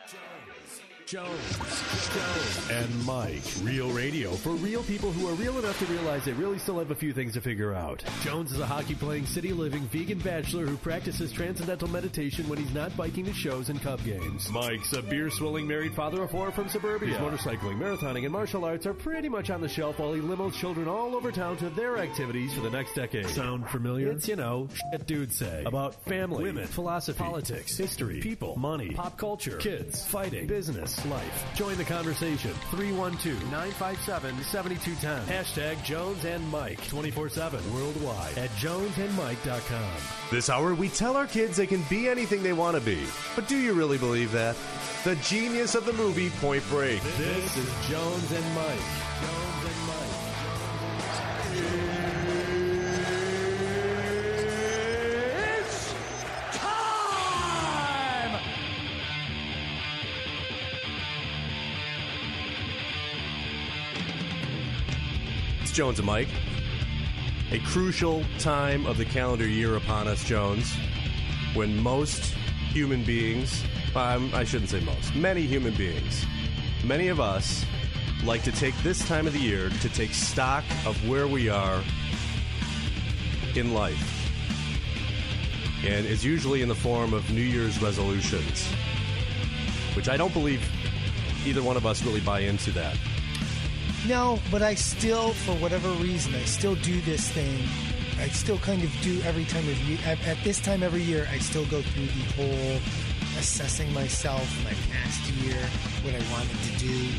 Jones and Mike. Real radio for real people who are real enough to realize they really still have a few things to figure out. Jones is a hockey-playing, city-living, vegan bachelor who practices transcendental meditation when he's not biking to shows and Cub games. Mike's a beer-swilling married father of four from suburbia. His motorcycling, marathoning, and martial arts are pretty much on the shelf while he limos children all over town to their activities for the next decade. Sound familiar? It's, shit dudes say about family, women, philosophy, politics, history, people, money, pop culture, kids, fighting, business, life. Join the conversation. 312-957-7210. Hashtag Jones and Mike. 24/7 worldwide at jonesandmike.com. This hour, we tell our kids they can be anything they want to be. But do you really believe that? The genius of the movie Point Break. This is Jones and Mike. Jones and Mike. Jones and Mike. A crucial time of the calendar year upon us, Jones, when most human beings, I shouldn't say most, many human beings, many of us like to take this time of the year to take stock of where we are in life. And it's usually in the form of New Year's resolutions, which I don't believe either one of us really buy into that. No, but I still, for whatever reason, I still do this thing. I still kind of do every time of year. At this time every year, I still go through the whole assessing myself, my past year, what I wanted to do.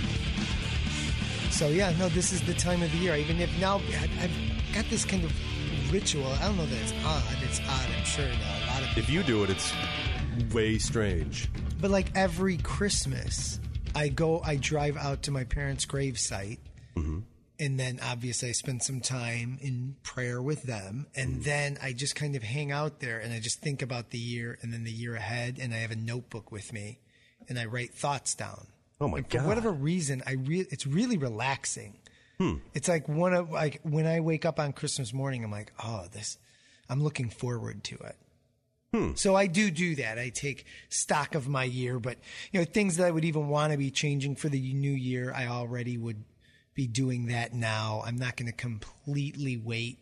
So yeah, no, this is the time of the year. Even if now I've got this kind of ritual. I don't know that it's odd. It's odd, I'm sure. Now a lot of people, if you do it, it's way strange. But like every Christmas, I drive out to my parents' gravesite. Mm-hmm. And then obviously I spend some time in prayer with them. And then I just kind of hang out there and I just think about the year and then the year ahead. And I have a notebook with me and I write thoughts down. Oh my God. For whatever reason, it's really relaxing. It's like when I wake up on Christmas morning, I'm like, I'm looking forward to it. So I do that. I take stock of my year, but things that I would even want to be changing for the new year, I already would be doing that now. I'm not going to completely wait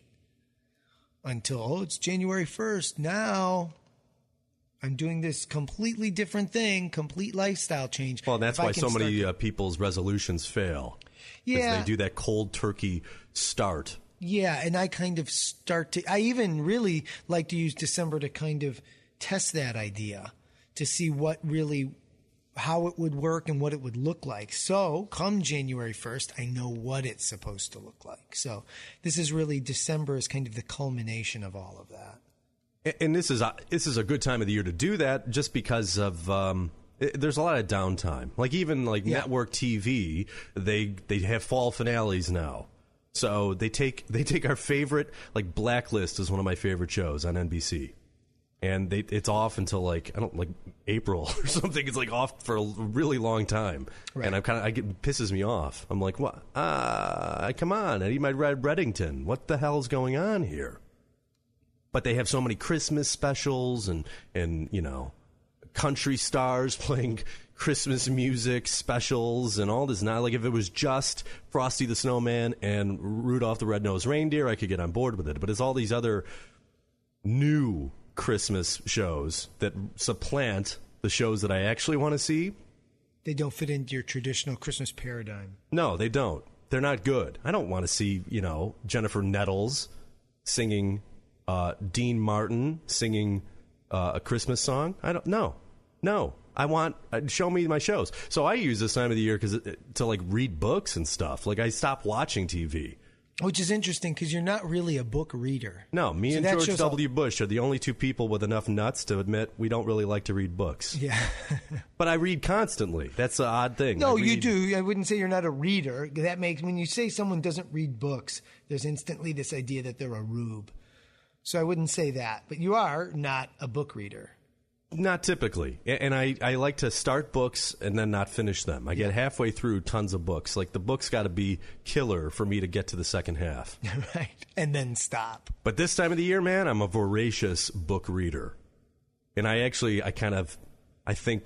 until, it's January 1st. Now I'm doing this completely different thing, complete lifestyle change. Well, that's why so many people's resolutions fail. Yeah. They do that cold turkey start. Yeah, and I kind of I even really like to use December to kind of test that idea to see how it would work and what it would look like. So come January 1st, I know what it's supposed to look like. So this is really, December is kind of the culmination of all of that. And this is a good time of the year to do that just because of, there's a lot of downtime. Like even network TV, they have fall finales now. So they take our favorite, like Blacklist is one of my favorite shows on NBC. And it's off until April or something. It's off for a really long time. Right. And it pisses me off. I'm like, what? Come on, I need my Red Reddington. What the hell's going on here? But they have so many Christmas specials and country stars playing Christmas music specials and all this. Not like if it was just Frosty the Snowman and Rudolph the Red-Nosed Reindeer, I could get on board with it. But it's all these other new Christmas shows that supplant the shows that I actually want to see. They don't fit into your traditional Christmas paradigm. No, they don't. They're not good. I don't want to see, Jennifer Nettles singing, Dean Martin singing a Christmas song. I don't know. No, I want show me my shows. So I use this time of the year to read books and stuff. I stop watching TV. Which is interesting because you're not really a book reader. No, me and George W. Bush are the only two people with enough nuts to admit we don't really like to read books. Yeah. But I read constantly. That's the odd thing. No, you do. I wouldn't say you're not a reader. When you say someone doesn't read books, there's instantly this idea that they're a rube. So I wouldn't say that. But you are not a book reader. Not typically. And I like to start books and then not finish them. I get halfway through tons of books. The book's got to be killer for me to get to the second half. Right. And then stop. But this time of the year, man, I'm a voracious book reader. And I think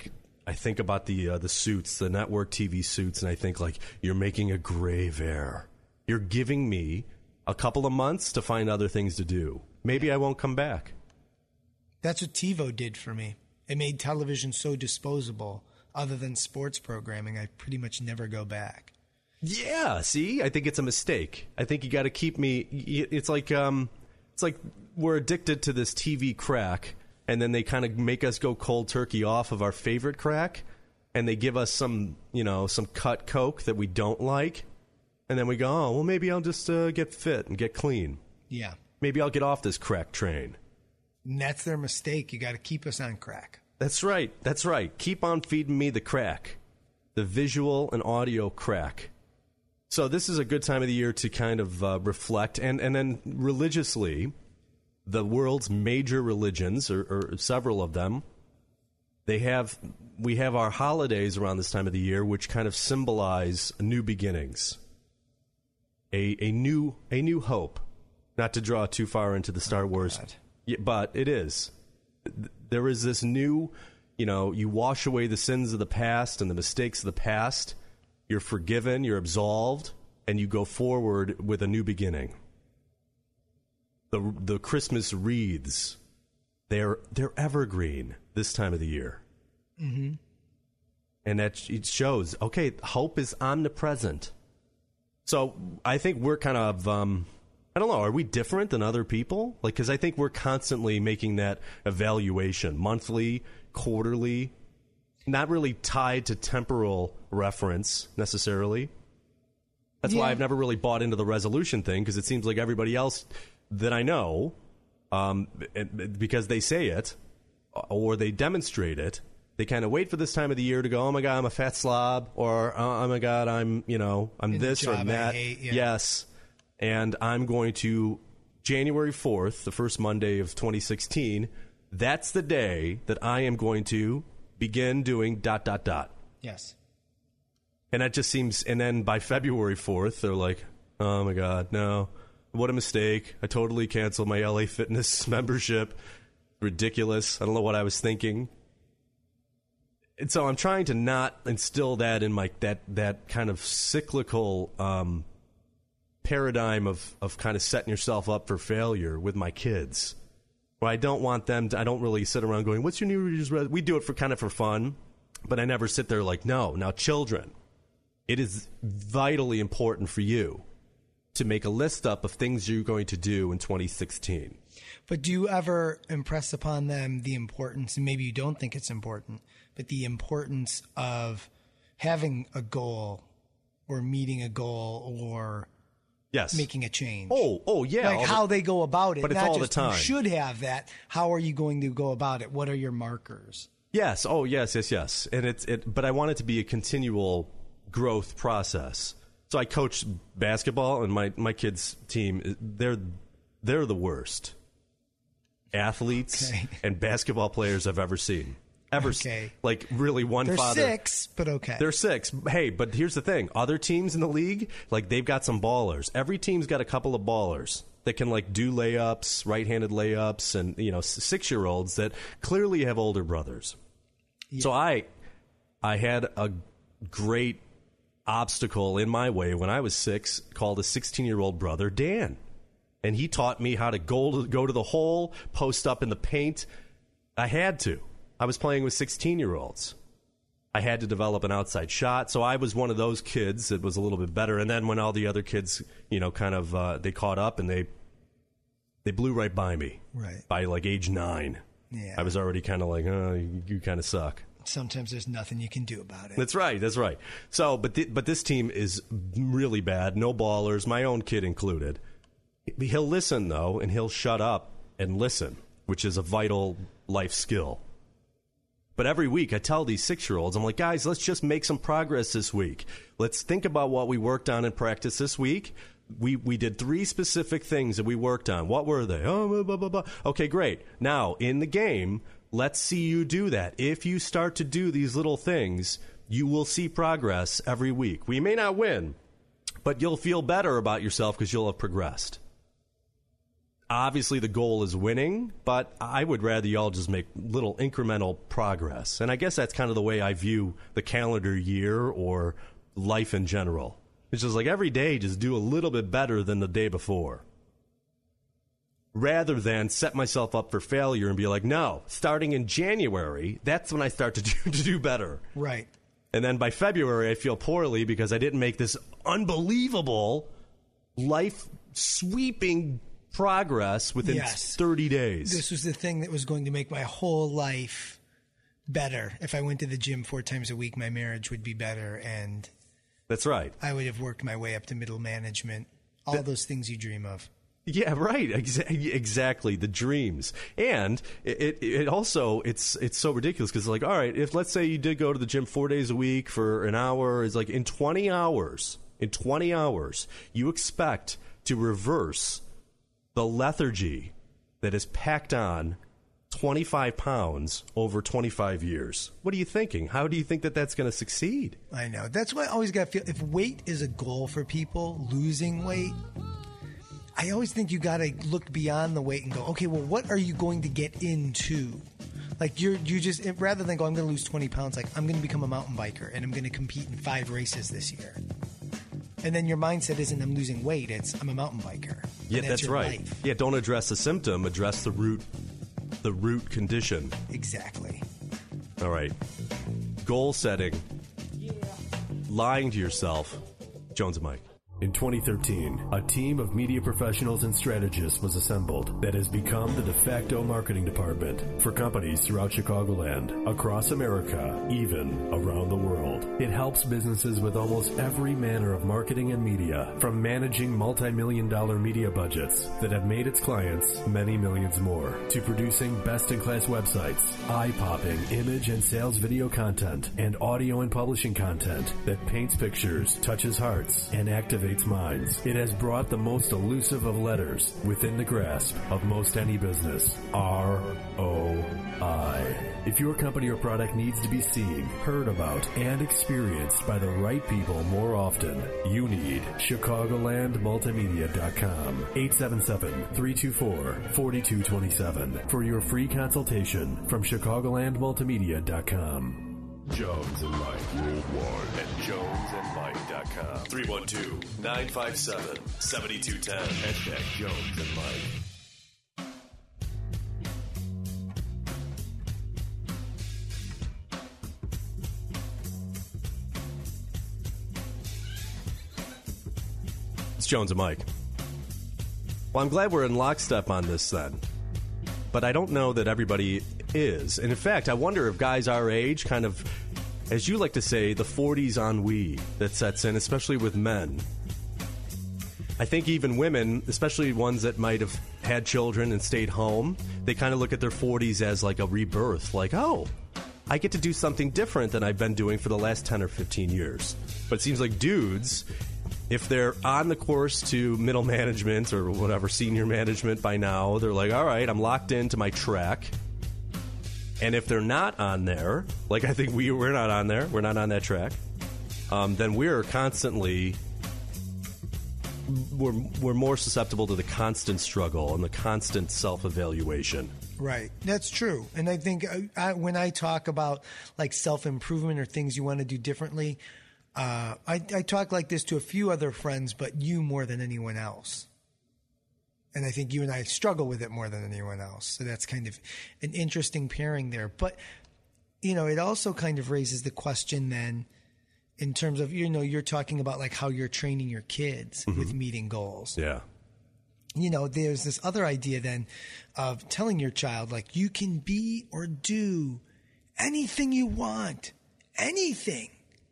I think about the suits, the network TV suits, and I think, like, you're making a grave error. You're giving me a couple of months to find other things to do. Maybe I won't come back. That's what TiVo did for me. It made television so disposable. Other than sports programming, I pretty much never go back. Yeah, see? I think it's a mistake. I think you got to keep me... It's like we're addicted to this TV crack, and then they kind of make us go cold turkey off of our favorite crack, and they give us some cut Coke that we don't like, and then we go, oh, well, maybe I'll just get fit and get clean. Yeah. Maybe I'll get off this crack train. And that's their mistake. You got to keep us on crack. That's right. That's right. Keep on feeding me the crack, the visual and audio crack. So this is a good time of the year to kind of reflect. And then religiously, the world's major religions, or several of them, we have our holidays around this time of the year, which kind of symbolize new beginnings, a new hope. Not to draw too far into the Star Wars, but it is. There is this new, you wash away the sins of the past and the mistakes of the past. You're forgiven, you're absolved, and you go forward with a new beginning. The Christmas wreaths, they're evergreen this time of the year. Mm-hmm. And it shows, okay, hope is omnipresent. So I think we're kind of... I don't know, are we different than other people? Like, because I think we're constantly making that evaluation, monthly, quarterly, not really tied to temporal reference necessarily. That's why I've never really bought into the resolution thing, because it seems like everybody else that I know, because they say it or they demonstrate it, they kind of wait for this time of the year to go, oh my God, I'm a fat slob, or oh my God, I'm this or that. Yes. And I'm going to, January 4th, the first Monday of 2016, that's the day that I am going to begin doing ... Yes. And that just seems, and then by February 4th, they're like, oh my God, no, what a mistake. I totally canceled my LA Fitness membership. Ridiculous. I don't know what I was thinking. And so I'm trying to not instill that in my, that kind of cyclical, paradigm of kind of setting yourself up for failure with my kids. Well, I don't want them to, I don't really sit around going, what's your New Year's resolution? We do it for kind of for fun, but I never sit there like, no. Now, children, it is vitally important for you to make a list up of things you're going to do in 2016. But do you ever impress upon them the importance, and maybe you don't think it's important, but the importance of having a goal or meeting a goal or making a change? Oh, yeah. Like how they go about it. But it's not all just the time. You should have that. How are you going to go about it? What are your markers? Yes. Oh, yes. And but I want it to be a continual growth process. So I coach basketball, and my kids' team, they're the worst athletes and basketball players I've ever seen. Like, really, They're father. 6, but okay. They're 6. Hey, but here's the thing. Other teams in the league, like, they've got some ballers. Every team's got a couple of ballers that can, like, do layups, right-handed layups, and, 6-year-olds that clearly have older brothers. Yeah. So I had a great obstacle in my way when I was 6 called a 16-year-old brother, Dan. And he taught me how to go to the hole, post up in the paint. I had to. I was playing with 16-year-olds. I had to develop an outside shot, so I was one of those kids that was a little bit better. And then when all the other kids, they caught up and they blew right by me. Right. By like age 9. Yeah. I was already kind of like, oh, you kind of suck. Sometimes there's nothing you can do about it. That's right. So, but this team is really bad. No ballers, my own kid included. He'll listen, though, and he'll shut up and listen, which is a vital life skill. But every week I tell these 6-year-olds, I'm like, guys, let's just make some progress this week. Let's think about what we worked on in practice this week. We did 3 specific things that we worked on. What were they? Oh, blah, blah, blah, blah. Okay, great. Now, in the game, let's see you do that. If you start to do these little things, you will see progress every week. We may not win, but you'll feel better about yourself because you'll have progressed. obviously the goal is winning, but I would rather y'all just make little incremental progress. And I guess that's kind of the way I view the calendar year or life in general. It's just like every day, just do a little bit better than the day before. Rather than set myself up for failure and be like, no, starting in January, that's when I start to do better. Right. And then by February, I feel poorly because I didn't make this unbelievable, life-sweeping progress within 30 days. This was the thing that was going to make my whole life better. If I went to the gym 4 times a week, my marriage would be better, and that's right. I would have worked my way up to middle management. All those things you dream of. Yeah, right. Exactly. The dreams. And it also, it's so ridiculous because, like, all right, if let's say you did go to the gym 4 days a week for an hour, it's like in 20 hours, you expect to reverse the lethargy that is packed on 25 pounds over 25 years. What are you thinking? How do you think that that's going to succeed? I know. That's why I always got to feel, if weight is a goal for people, losing weight, I always think you got to look beyond the weight and go, okay, well, what are you going to get into? Like you just, rather than go, I'm going to lose 20 pounds, like I'm going to become a mountain biker and I'm going to compete in 5 races this year. And then your mindset isn't I'm losing weight, it's I'm a mountain biker. Yeah, that's right. Life. Yeah, don't address the symptom, address the root condition. Exactly. All right. Goal setting. Yeah. Lying to yourself. Jones and Mike. In 2013, a team of media professionals and strategists was assembled that has become the de facto marketing department for companies throughout Chicagoland, across America, even around the world. It helps businesses with almost every manner of marketing and media, from managing multi-million-dollar media budgets that have made its clients many millions more, to producing best-in-class websites, eye-popping image and sales video content, and audio and publishing content that paints pictures, touches hearts, and activates minds. It has brought the most elusive of letters within the grasp of most any business. ROI. If your company or product needs to be seen, heard about, and experienced by the right people more often, you need ChicagolandMultimedia.com. 877-324-4227 for your free consultation from ChicagolandMultimedia.com. Jones and Mike worldwide at JonesandMike.com. 312-957-7210. Hashtag Jones and Mike. It's Jones and Mike. Well, I'm glad we're in lockstep on this then. But I don't know that everybody is. And in fact, I wonder if guys our age kind of, as you like to say, the 40s ennui that sets in, especially with men. I think even women, especially ones that might have had children and stayed home, they kind of look at their 40s as like a rebirth. Like, oh, I get to do something different than I've been doing for the last 10 or 15 years. But it seems like dudes, if they're on the course to middle management or whatever, senior management by now, they're like, all right, I'm locked into my track. And if they're not on there, like I think we're not on there, we're not on that track, then we're constantly, we're more susceptible to the constant struggle and the constant self-evaluation. Right. That's true. And I think when I talk about like self-improvement or things you want to do differently, I talk like this to a few other friends, but you more than anyone else. And I think you and I struggle with it more than anyone else. So that's kind of an interesting pairing there. But, you know, it also kind of raises the question then in terms of, you know, you're talking about like how you're training your kids with meeting goals. Yeah. You know, there's this other idea then of telling your child, like, you can be or do anything you want. Anything.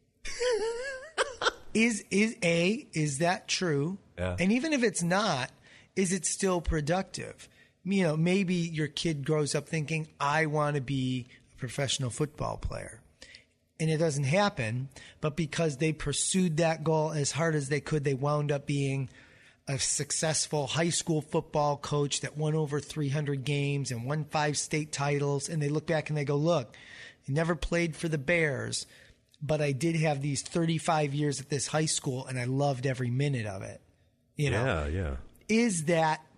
Is that true? Yeah. And even if it's not, is it still productive? You know, maybe your kid grows up thinking, I want to be a professional football player. And it doesn't happen, but because they pursued that goal as hard as they could, they wound up being a successful high school football coach that won over 300 games and won 5 state titles. And they look back and they go, look, I never played for the Bears, but I did have these 35 years at this high school and I loved every minute of it. You know? Yeah. Is that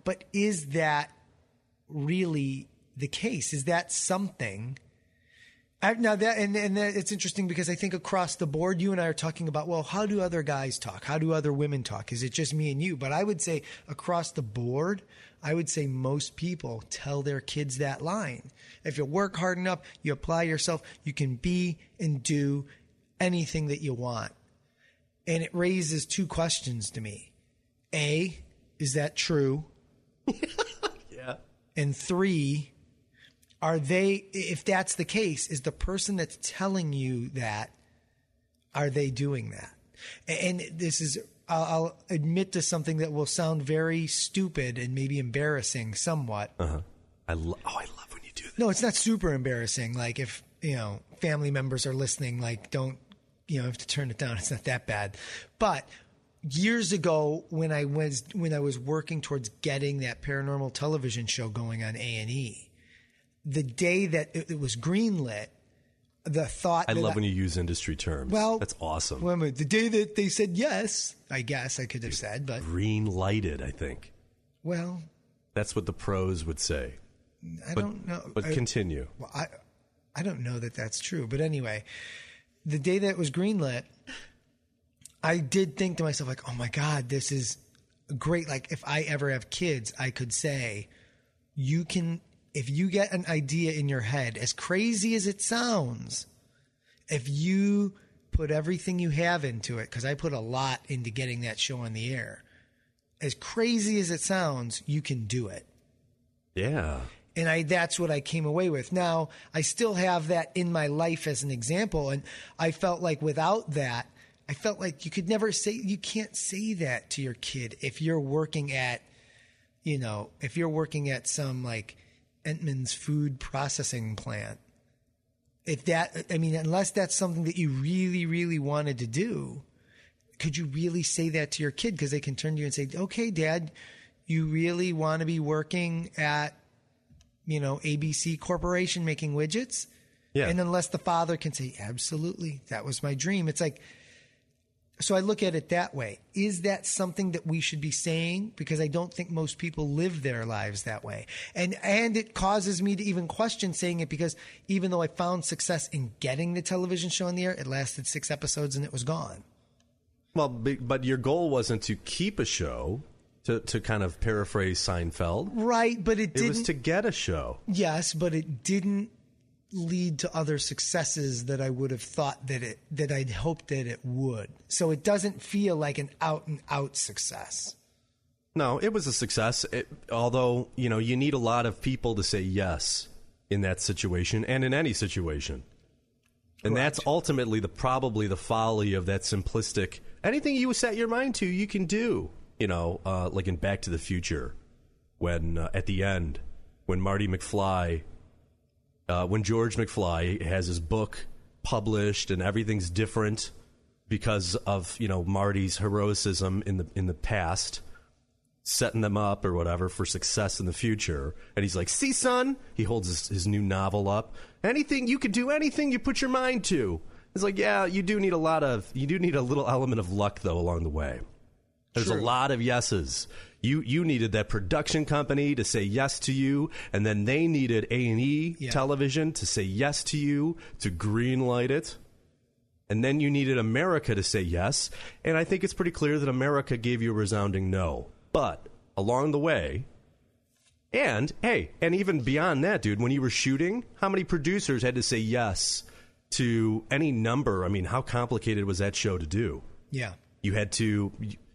But is that really the case? Is that something? Now that and it's interesting because I think across the board, you and I are talking about, well, how do other guys talk? How do other women talk? Is it just me and you? But I would say across the board, I would say most people tell their kids that line. If you work hard enough, you apply yourself, you can be and do anything that you want. And it raises two questions to me. A, is that true? Yeah. And 3, are they, if that's the case, is the person that's telling you that, are they doing that? And this is, I'll admit to something that will sound very stupid and maybe embarrassing somewhat. Uh-huh. I love when you do that. No, it's not super embarrassing. Like if, family members are listening, like don't, have to turn it down. It's not that bad. But years ago when I was working towards getting that paranormal television show going on A&E, the day that it was greenlit, the thought... I love when you use industry terms. Well... That's awesome. Well, the day that they said yes, I guess I could have said, but... Green-lighted, I think. Well... That's what the pros would say. I don't know. But continue. Well, I don't know that that's true. But anyway, the day that it was greenlit, I did think to myself, like, oh, my God, this is great. Like, if I ever have kids, I could say, you can... If you get an idea in your head, as crazy as it sounds, if you put everything you have into it, because I put a lot into getting that show on the air, as crazy as it sounds, you can do it. Yeah. And that's what I came away with. Now, I still have that in my life as an example, and I felt like without that, I felt like you can't say that to your kid if you're working at, some like Entman's food processing plant. Unless that's something that you really, really wanted to do, could you really say that to your kid? Because they can turn to you and say, okay, Dad, you really want to be working at, ABC Corporation making widgets? Yeah. And unless the father can say, absolutely, that was my dream. It's like, so I look at it that way. Is that something that we should be saying? Because I don't think most people live their lives that way. And it causes me to even question saying it, because even though I found success in getting the television show on the air, it lasted 6 episodes and it was gone. Well, but your goal wasn't to keep a show, to kind of paraphrase Seinfeld. Right, but it didn't. It was to get a show. Yes, but it didn't lead to other successes that I would have thought that I'd hoped that it would. So it doesn't feel like an out and out success. No, it was a success. Although, you need a lot of people to say yes in that situation and in any situation. And Correct. that's ultimately probably the folly of that simplistic, anything you set your mind to, you can do. Like in Back to the Future, when at the end, when Marty McFly, when George McFly has his book published and everything's different because of, Marty's heroism in the past, setting them up or whatever for success in the future. And he's like, see, son, he holds his new novel up. You can do anything you put your mind to. It's like, yeah, you do need a little element of luck, though, along the way. There's True. a lot of yeses. You needed that production company to say yes to you, and then they needed A&E television to say yes to you, to greenlight it. And then you needed America to say yes. And I think it's pretty clear that America gave you a resounding no. But along the way, and even beyond that, dude, when you were shooting, how many producers had to say yes to any number? I mean, how complicated was that show to do? Yeah. You had to...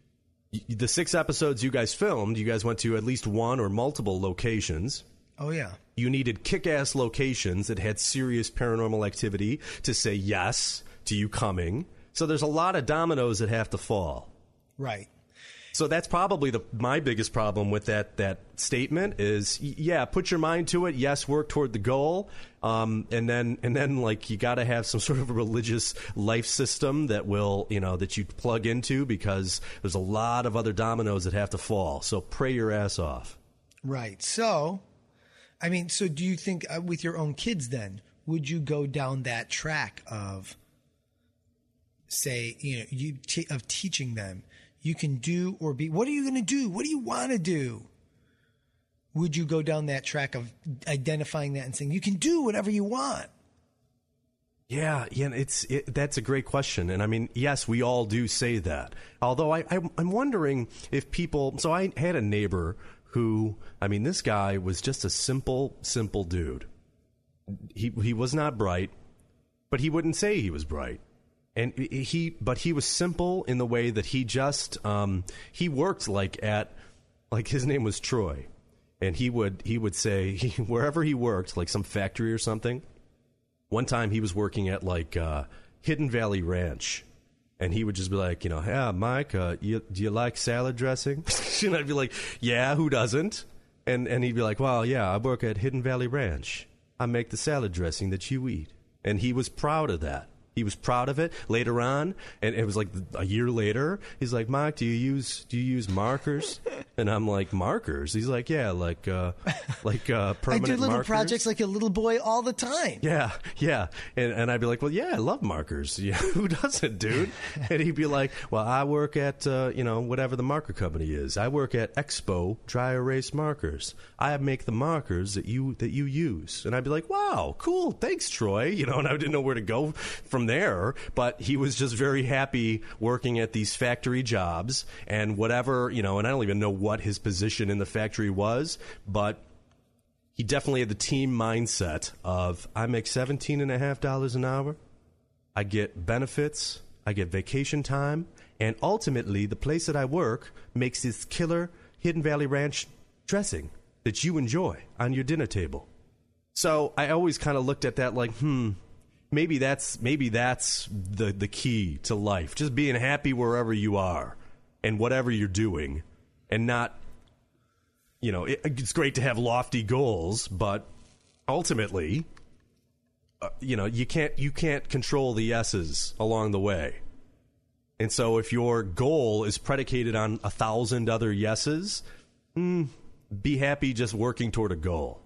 The 6 episodes you guys filmed, you guys went to at least one or multiple locations. Oh, yeah. You needed kick-ass locations that had serious paranormal activity to say yes to you coming. So there's a lot of dominoes that have to fall. Right. So that's probably my biggest problem with that statement is, put your mind to it. Yes, work toward the goal. And then like you got to have some sort of a religious life system that will, that you plug into, because there's a lot of other dominoes that have to fall. So pray your ass off. Right. So, do you think with your own kids then, would you go down that track of, say, of teaching them? You can do or be. What are you going to do? What do you want to do? would you go down that track of identifying that and saying you can do whatever you want? Yeah, that's a great question. And I mean, yes, we all do say that. Although I'm wondering if people... So I had a neighbor who, I mean, this guy was just a simple dude. He was not bright, but he wouldn't say he was bright. And he was simple in the way that he just, he worked like his name was Troy. And he would say, wherever he worked, like some factory or something. One time he was working at like Hidden Valley Ranch, and he would just be like, hey, Mike, do you like salad dressing? And I'd be like, yeah, who doesn't? And he'd be like, well, yeah, I work at Hidden Valley Ranch. I make the salad dressing that you eat. And he was proud of that. He was proud of it. Later on, and it was like a year later, he's like, Mike, do you use markers? And I'm like, markers? He's like, yeah, like permanent I do little markers. projects like a little boy all the time. Yeah. And I'd be like, well, yeah, I love markers. Yeah, who doesn't, dude? And he'd be like, well, I work at, whatever the marker company is. I work at Expo Dry Erase Markers. I make the markers that you use. And I'd be like, wow, cool. Thanks, Troy. And I didn't know where to go from there, but he was just very happy working at these factory jobs and whatever, and I don't even know what his position in the factory was, but he definitely had the team mindset of, I make $17.50 an hour, I get benefits, I get vacation time, and ultimately the place that I work makes this killer Hidden Valley Ranch dressing that you enjoy on your dinner table. So I always kind of looked at that like, maybe that's the key to life. Just being happy wherever you are and whatever you're doing, and not, it's great to have lofty goals, but ultimately, you can't control the yeses along the way. And so if your goal is predicated on 1,000 other yeses, be happy just working toward a goal.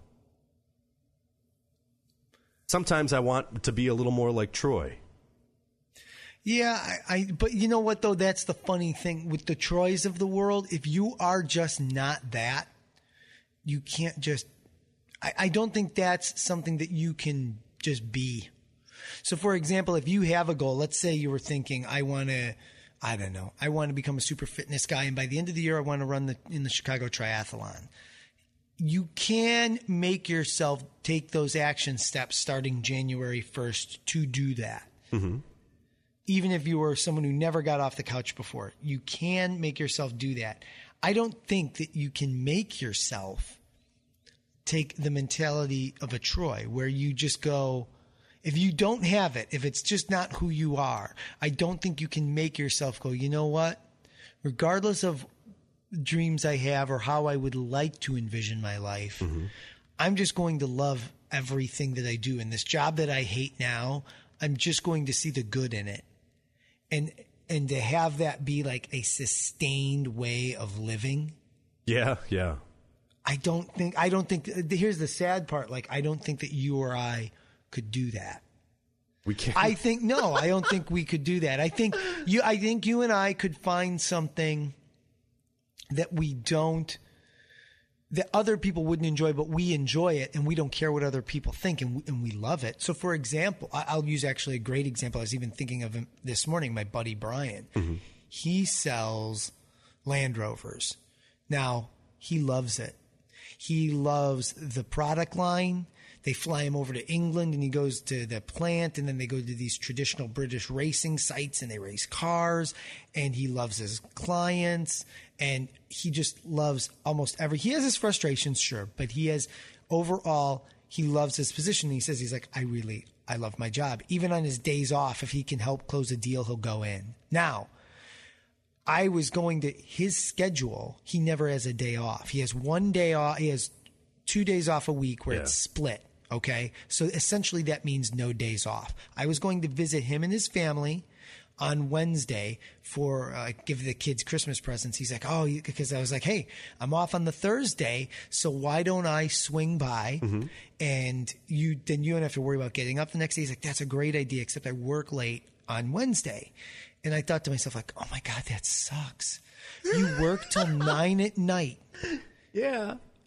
Sometimes I want to be a little more like Troy. Yeah, but you know what, though? That's the funny thing with the Troys of the world. If you are just not that, you can't just... I don't think that's something that you can just be. So, for example, if you have a goal, let's say you were thinking, I want to become a super fitness guy, and by the end of the year, I want to run in the Chicago Triathlon. You can make yourself take those action steps starting January 1st to do that. Mm-hmm. Even if you were someone who never got off the couch before, you can make yourself do that. I don't think that you can make yourself take the mentality of a Troy where you just go, if you don't have it, if it's just not who you are, I don't think you can make yourself go, you know what? Regardless of dreams I have or how I would like to envision my life, I'm just going to love everything that I do. And this job that I hate now, I'm just going to see the good in it. And to have that be like a sustained way of living. Yeah. I don't think, here's the sad part. Like, I don't think that you or I could do that. We can't. I don't think we could do that. I think you and I could find something that that other people wouldn't enjoy, but we enjoy it, and we don't care what other people think, and we love it. So, for example, I'll use actually a great example. I was even thinking of him this morning, my buddy Brian. Mm-hmm. He sells Land Rovers. Now, he loves it. He loves the product line. They fly him over to England, and he goes to the plant, and then they go to these traditional British racing sites, and they race cars, and he loves his clients, and he just loves almost he has his frustrations, sure, but overall, he loves his position. He says, he's like, I love my job. Even on his days off, if he can help close a deal, he'll go in. Now, I was going to his schedule. He never has a day off. He has 1 day off. He has 2 days off a week where it's split. Okay. So essentially that means no days off. I was going to visit him and his family on Wednesday for give the kids Christmas presents. He's like, because I was like, hey, I'm off on the Thursday, so why don't I swing by and you don't have to worry about getting up the next day. He's like, that's a great idea, except I work late on Wednesday. And I thought to myself, like, oh my God, that sucks. You work till 9 at night. Yeah.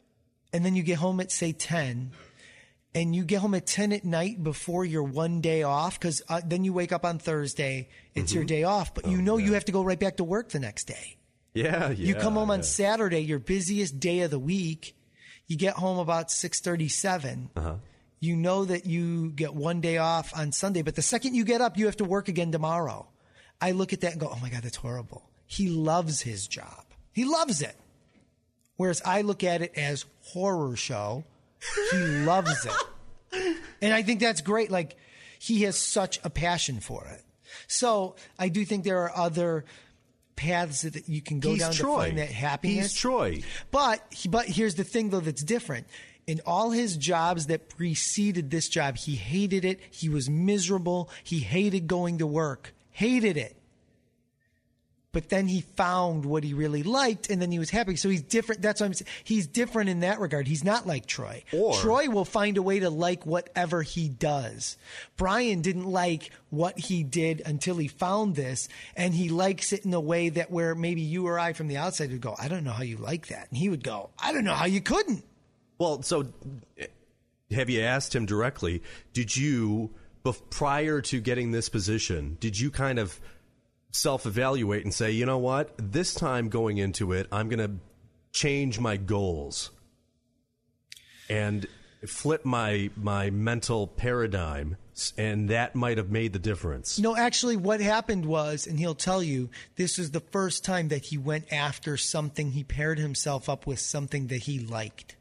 and then you get home at, say, 10, and you get home at 10 at night before your one day off, because then you wake up on Thursday, it's your day off, but you have to go right back to work the next day. Yeah. You come home on Saturday, your busiest day of the week. You get home about 6:37. You know that you get one day off on Sunday, but the second you get up, you have to work again tomorrow. I look at that and go, oh my God, that's horrible. He loves his job. He loves it. Whereas I look at it as horror show. He loves it. And I think that's great. Like, he has such a passion for it. So I do think there are other paths that you can go down to find that happiness. He's Troy. But here's the thing, though, that's different. In all his jobs that preceded this job, he hated it. He was miserable. He hated going to work. Hated it. But then he found what he really liked, and then he was happy. So he's different. That's what I'm saying. He's different in that regard. He's not like Troy. Troy will find a way to like whatever he does. Brian didn't like what he did until he found this, and he likes it in a way that where maybe you or I from the outside would go, I don't know how you like that. And he would go, I don't know how you couldn't. Well, so have you asked him directly, did you, prior to getting this position, did you kind of self-evaluate and say, you know what, this time going into it, I'm going to change my goals and flip my mental paradigm, and that might have made the difference? No, actually what happened was, and he'll tell you, this was the first time that he went after something. He paired himself up with something that he liked.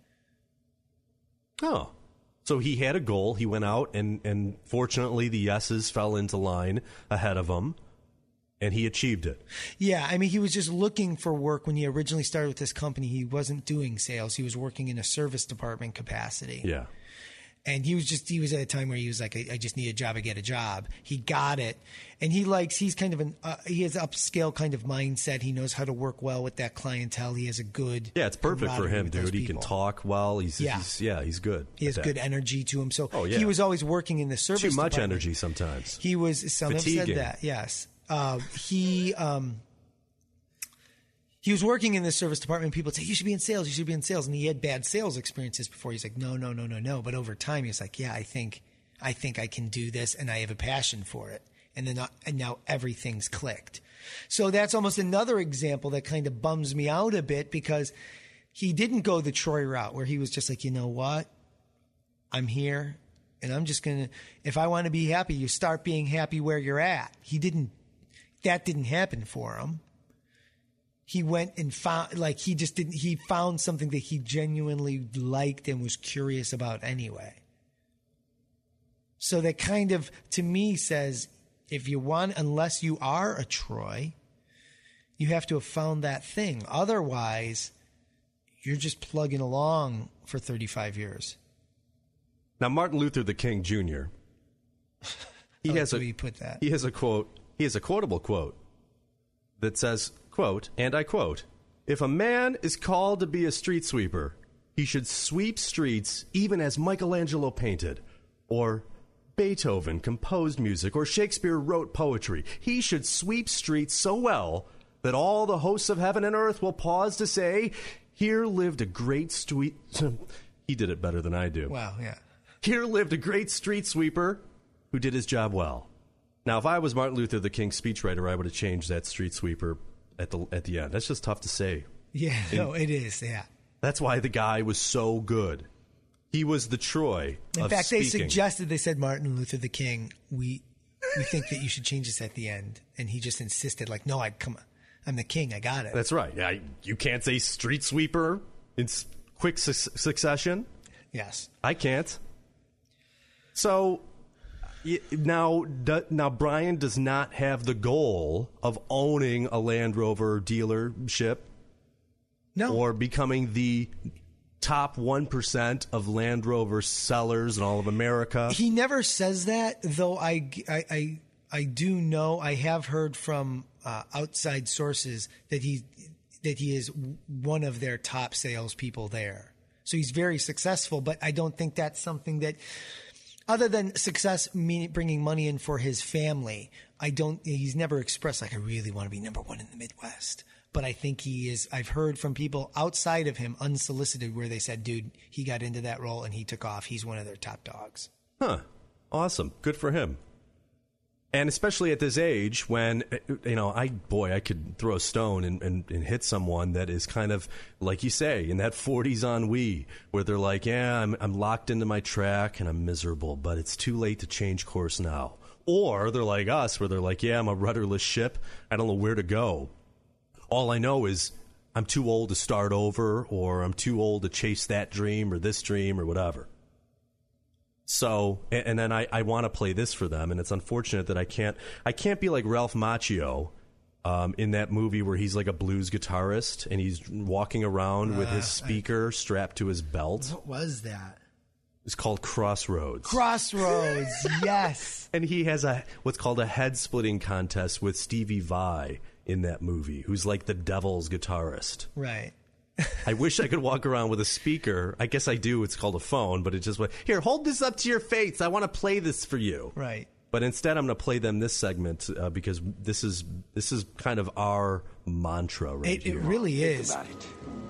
Oh, so he had a goal. He went out, and fortunately the yeses fell into line ahead of him. And he achieved it. Yeah, I mean, he was just looking for work when he originally started with this company. He wasn't doing sales. He was working in a service department capacity. Yeah. And he was at a time where he was like, I just need a job, I get a job. He got it. And he's kind of he has an upscale kind of mindset. He knows how to work well with that clientele. He has a good. Yeah, it's perfect for him, dude. He can talk well. He's good. He has good energy to him. So he was always working in the service department. Too much energy sometimes. Some have said that, yes. He was working in the service department. People would say, you should be in sales. You should be in sales. And he had bad sales experiences before. He's like, no. But over time, he's like, yeah, I think I can do this, and I have a passion for it. And now everything's clicked. So that's almost another example that kind of bums me out a bit, because he didn't go the Troy route where he was just like, you know what? I'm here, and I'm just going to, if I want to be happy, you start being happy where you're at. That didn't happen for him. He went and found, he found something that he genuinely liked and was curious about anyway. So that kind of, to me, says, if you want, unless you are a Troy, you have to have found that thing. Otherwise, you're just plugging along for 35 years. Now, Martin Luther the King Jr., he has a quote. He has a quotable quote that says, quote, and I quote, if a man is called to be a street sweeper, he should sweep streets even as Michelangelo painted, or Beethoven composed music, or Shakespeare wrote poetry. He should sweep streets so well that all the hosts of heaven and earth will pause to say, here lived a great street... He did it better than I do. Wow, yeah. Here lived a great street sweeper who did his job well. Now, if I was Martin Luther the King's speechwriter, I would have changed that street sweeper at the end. That's just tough to say. Yeah, it is, yeah. That's why the guy was so good. He was the Troy of In fact, speaking. they said, Martin Luther the King, we think that you should change this at the end. And he just insisted, like, no, I'm the king, I got it. That's right. Yeah, you can't say street sweeper in quick succession. Yes. I can't. So... Now, Brian does not have the goal of owning a Land Rover dealership, or becoming the top 1% of Land Rover sellers in all of America. He never says that, though. I do know. I have heard from outside sources that he is one of their top salespeople there. So he's very successful, but I don't think that's something that. Other than success bringing money in for his family, he's never expressed, like, I really want to be number one in the Midwest. but I think he is. I've heard from people outside of him, unsolicited, where they said, dude, he got into that role and he took off. He's one of their top dogs. Huh. Awesome. Good for him. And especially at this age when, I could throw a stone and hit someone that is kind of, like you say, in that 40s ennui, where they're like, yeah, I'm locked into my track and I'm miserable, but it's too late to change course now. Or they're like us, where they're like, yeah, I'm a rudderless ship. I don't know where to go. All I know is I'm too old to start over, or I'm too old to chase that dream or this dream or whatever. So, and then I want to play this for them, and it's unfortunate that I can't be like Ralph Macchio in that movie where he's like a blues guitarist and he's walking around with his speaker strapped to his belt. What was that? It's called Crossroads. Crossroads, yes. And he has what's called a head-splitting contest with Stevie Vai in that movie, who's like the devil's guitarist. Right. I wish I could walk around with a speaker. I guess I do. It's called a phone, but it just went, here, hold this up to your face. I want to play this for you. Right. But instead, I'm going to play them this segment because this is kind of our mantra right here. It really is. Think about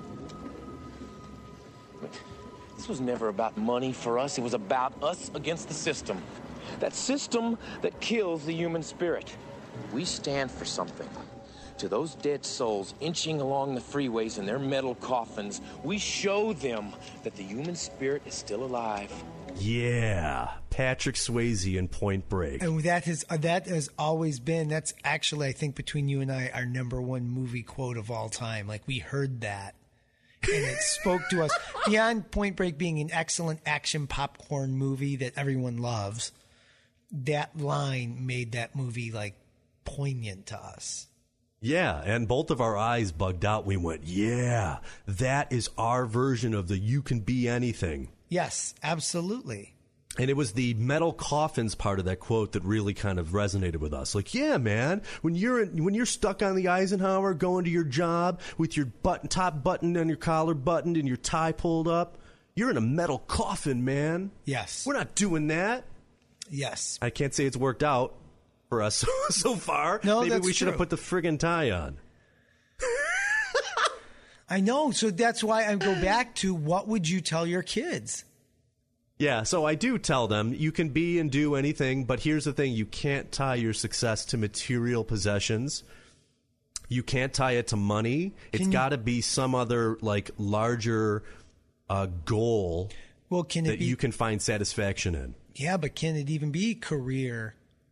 it. This was never about money for us. It was about us against the system. That system that kills the human spirit. We stand for something. To those dead souls inching along the freeways in their metal coffins, we show them that the human spirit is still alive. Yeah, Patrick Swayze in Point Break. And that has always been, that's actually, I think, between you and I, our number one movie quote of all time. Like, we heard that, and it spoke to us. Beyond Point Break being an excellent action popcorn movie that everyone loves, that line made that movie, like, poignant to us. Yeah, and both of our eyes bugged out. We went, yeah, that is our version of the you can be anything. Yes, absolutely. And it was the metal coffins part of that quote that really kind of resonated with us. Like, yeah, man, when you're stuck on the Eisenhower going to your job with your top button and your collar buttoned and your tie pulled up, you're in a metal coffin, man. Yes. We're not doing that. Yes. I can't say it's worked out for us so far. No, maybe that's we should have true. put the friggin' tie on. I know. So that's why I go back to, what would you tell your kids? Yeah, so I do tell them you can be and do anything, but here's the thing. You can't tie your success to material possessions. You can't tie it to money. It's got to be some other, like, larger goal that you can find satisfaction in. Yeah, but can it even be career?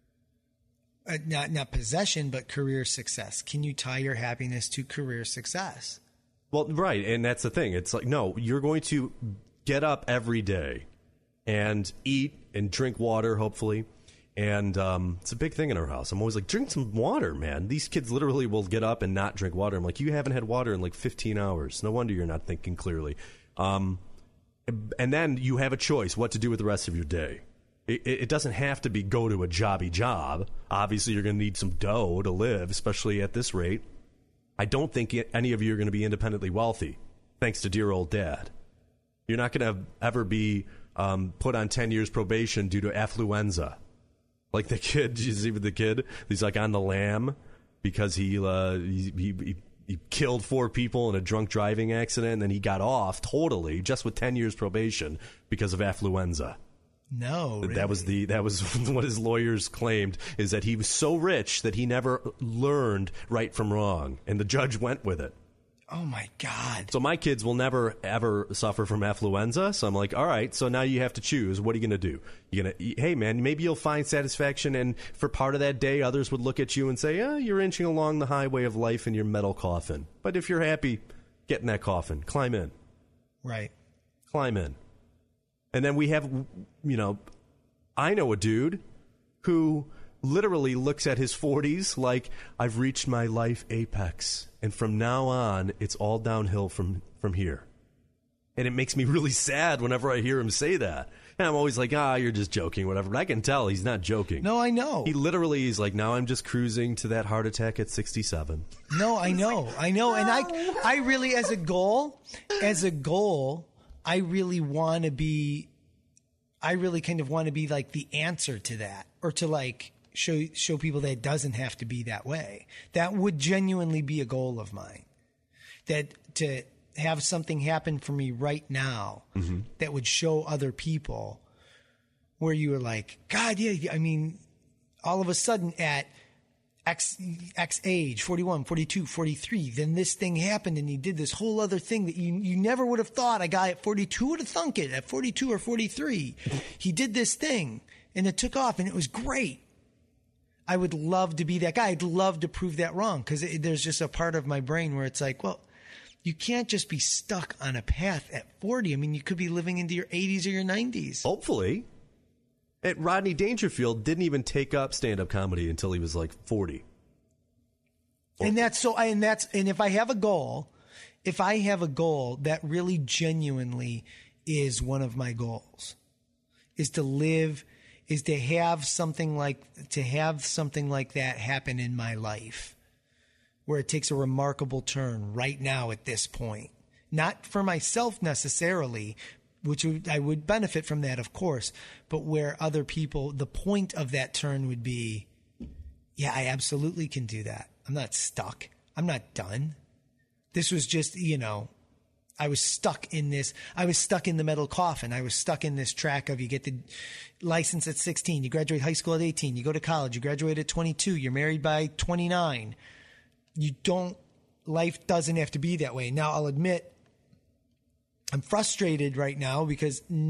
Not possession, but career success. Can you tie your happiness to career success? Well, right, and that's the thing. It's like, no, you're going to get up every day and eat and drink water, hopefully. And it's a big thing in our house. I'm always like, drink some water, man. These kids literally will get up and not drink water. I'm like, you haven't had water in like 15 hours. No wonder you're not thinking clearly. And then you have a choice what to do with the rest of your day. It doesn't have to be go to a jobby job. Obviously, you're going to need some dough to live, especially at this rate. I don't think any of you are going to be independently wealthy, thanks to dear old dad. You're not going to ever be put on 10 years probation due to affluenza. Like the kid, even the kid, he's like on the lam because he killed 4 people in a drunk driving accident, and then he got off totally just with 10 years probation because of affluenza. No, really. That was what his lawyers claimed, is that he was so rich that he never learned right from wrong, and the judge went with it. Oh my God. So my kids will never ever suffer from affluenza. So I'm like, all right, so now you have to choose. What are you going to do? Hey man, maybe you'll find satisfaction, and for part of that day others would look at you and say, you're inching along the highway of life in your metal coffin. But if you're happy, get in that coffin, climb in. Right. Climb in. And then we have, I know a dude who literally looks at his 40s like, I've reached my life apex, and from now on, it's all downhill from here. And it makes me really sad whenever I hear him say that. And I'm always like, you're just joking, whatever. But I can tell he's not joking. No, I know. He literally is like, now I'm just cruising to that heart attack at 67. No, I know. I know. And I really, as a goal, I really kind of want to be like the answer to that, or to like show people that it doesn't have to be that way. That would genuinely be a goal of mine. that to have something happen for me right now that would show other people where you were like, God, yeah, I mean, all of a sudden at X age, 41, 42, 43, then this thing happened and he did this whole other thing that you never would have thought a guy at 42 would have thunk it at 42 or 43. He did this thing and it took off and it was great. I would love to be that guy. I'd love to prove that wrong because there's just a part of my brain where it's like, well, you can't just be stuck on a path at 40. I mean, you could be living into your 80s or your 90s. Hopefully. Rodney Dangerfield didn't even take up stand-up comedy until he was like 40. And if I have a goal, that really genuinely is one of my goals, is to have something like that happen in my life, where it takes a remarkable turn right now at this point, not for myself necessarily, which I would benefit from that, of course, but where other people, the point of that turn would be, yeah, I absolutely can do that. I'm not stuck. I'm not done. This was just, I was stuck in the metal coffin. I was stuck in this track of you get the license at 16, you graduate high school at 18, you go to college, you graduate at 22, you're married by 29. Life doesn't have to be that way. Now, I'll admit, I'm frustrated right now because I'm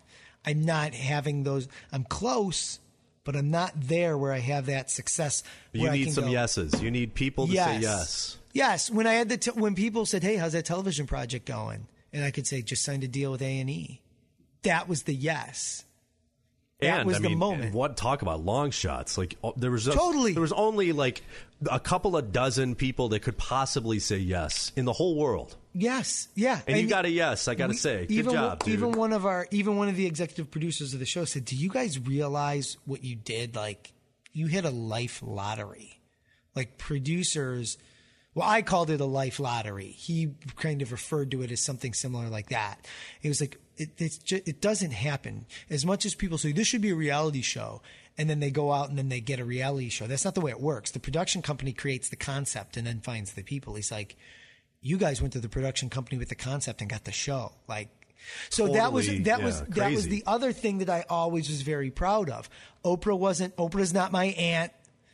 not having those. I'm close, but I'm not there where I have that success. You need some yeses. You need people to say yes. Yes. When I had when people said, "Hey, how's that television project going?" and I could say, "Just signed a deal with A&E." That was the yes. That was the moment. What talk about long shots? Like there was only like a couple of dozen people that could possibly say yes in the whole world. Yes, yeah, and you got a yes. I got to say, good job, dude. Even one of the executive producers of the show said, "Do you guys realize what you did? Like, you hit a life lottery." Like producers, well, I called it a life lottery. He kind of referred to it as something similar like that. It was like it doesn't happen as much as people say this should be a reality show, and then they go out and then they get a reality show. That's not the way it works. The production company creates the concept and then finds the people. He's like, you guys went to the production company with the concept and got the show. Like, so totally, that was the other thing that I always was very proud of. Oprah's not my aunt.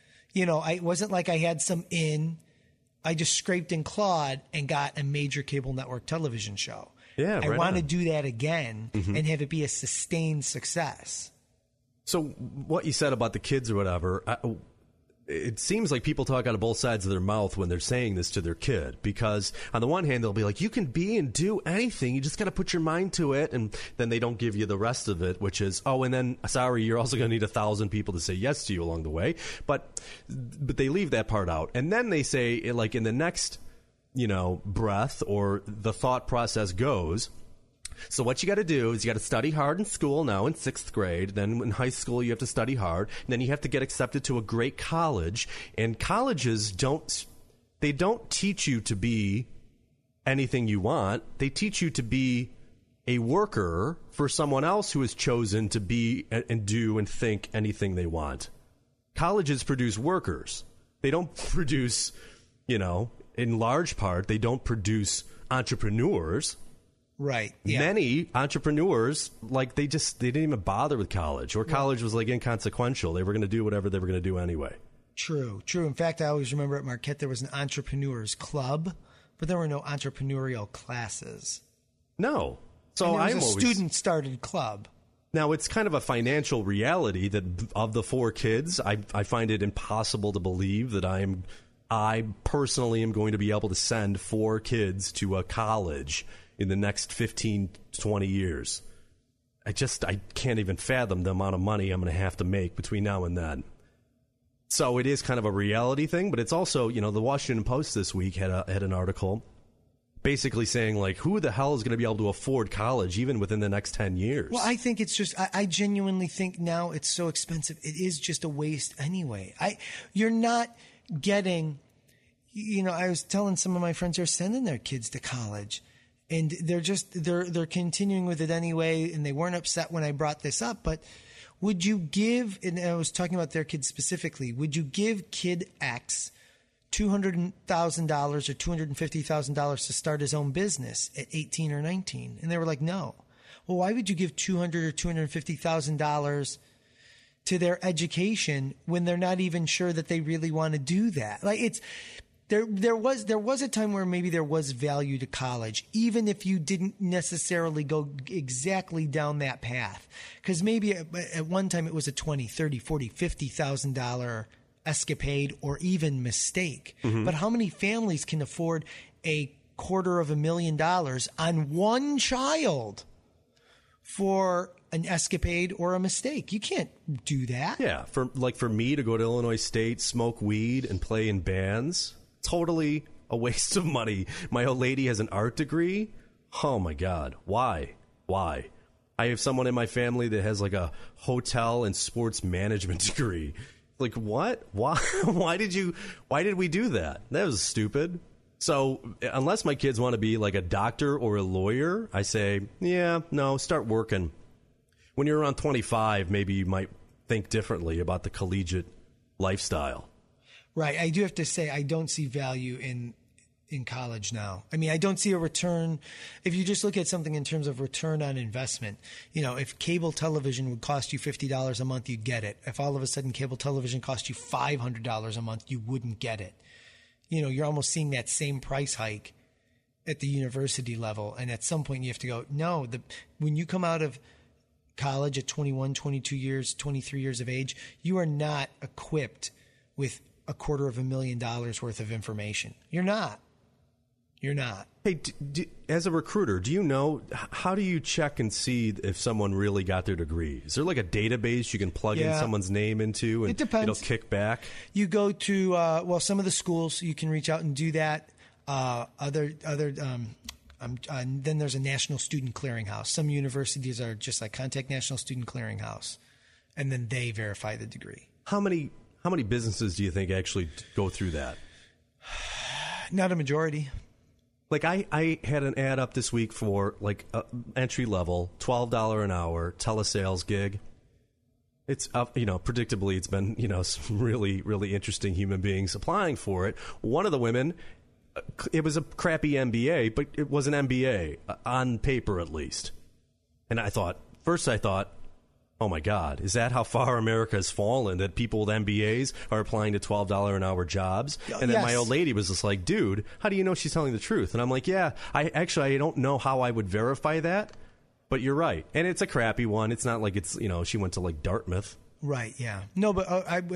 It wasn't like I had some in. I just scraped and clawed and got a major cable network television show. Yeah, I want to do that again and have it be a sustained success. So what you said about the kids or whatever, it seems like people talk out of both sides of their mouth when they're saying this to their kid, because on the one hand, they'll be like, you can be and do anything. You just got to put your mind to it. And then they don't give you the rest of it, which is, and then, sorry, you're also going to need 1,000 people to say yes to you along the way. But they leave that part out. And then they say, like in the next, breath or the thought process goes, so what you got to do is you got to study hard in school now in 6th grade. Then in high school, you have to study hard. And then you have to get accepted to a great college. And colleges don't teach you to be anything you want. They teach you to be a worker for someone else who has chosen to be and do and think anything they want. Colleges produce workers. They don't produce, in large part, they don't produce entrepreneurs. Right. Yeah. Many entrepreneurs, like they didn't even bother with college, or college was like inconsequential. They were going to do whatever they were going to do anyway. True. In fact, I always remember at Marquette there was an entrepreneurs club, but there were no entrepreneurial classes. No. So and there was a student-started club. Now, it's kind of a financial reality that of the 4 kids, I find it impossible to believe that I personally am going to be able to send 4 kids to a college in the next 15, 20 years. I can't even fathom the amount of money I'm going to have to make between now and then. So it is kind of a reality thing, but it's also, the Washington Post this week had an article basically saying, like, who the hell is going to be able to afford college even within the next 10 years? Well, I think it's just, I genuinely think now it's so expensive. It is just a waste anyway. You're not getting, I was telling some of my friends who are sending their kids to college, and they're continuing with it anyway, and they weren't upset when I brought this up, but would you give, and I was talking about their kids specifically, would you give kid X $200,000 or $250,000 to start his own business at 18 or 19? And they were like, no. Well, why would you give $200,000 or $250,000 to their education when they're not even sure that they really want to do that? Like, it's there was a time where maybe there was value to college, even if you didn't necessarily go exactly down that path, because maybe at one time it was a $20,000, $30,000, $40,000, $50,000 escapade or even mistake. Mm-hmm. But how many families can afford a $250,000 on one child for an escapade or a mistake? You can't do that. Yeah, for me to go to Illinois State, smoke weed, and play in bands, totally a waste of money. My old lady has an art degree. Oh my God, why? I have someone in my family that has like a hotel and sports management degree. Like, what? Why? Why did we do that? That was stupid. So unless my kids want to be like a doctor or a lawyer, I say, yeah, no, start working. When you're around 25, maybe you might think differently about the collegiate lifestyle. Right. I do have to say, I don't see value in college now. I mean, I don't see a return. If you just look at something in terms of return on investment, if cable television would cost you $50 a month, you'd get it. If all of a sudden cable television cost you $500 a month, you wouldn't get it. You're almost seeing that same price hike at the university level. And at some point you have to go, no, when you come out of college at 21, 22 years, 23 years of age, you are not equipped with $250,000 worth of information. You're not. Hey, as a recruiter, do you know, how do you check and see if someone really got their degree? Is there like a database you can plug in someone's name into and it'll kick back? You go to, some of the schools, you can reach out and do that. Then there's a National Student Clearinghouse. Some universities are just like contact National Student Clearinghouse, and then they verify the degree. How many businesses do you think actually go through that? Not a majority. Like I had an ad up this week for like entry level, $12 an hour telesales gig. It's up, predictably it's been, some really, really interesting human beings applying for it. One of the women, it was a crappy MBA, but it was an MBA on paper at least. And I thought, oh my God, is that how far America has fallen, that people with MBAs are applying to $12 an hour jobs? And then my old lady was just like, dude, how do you know she's telling the truth? And I'm like, yeah, I don't know how I would verify that, but you're right. And it's a crappy one. It's not like it's, she went to like Dartmouth. Right, yeah. No, but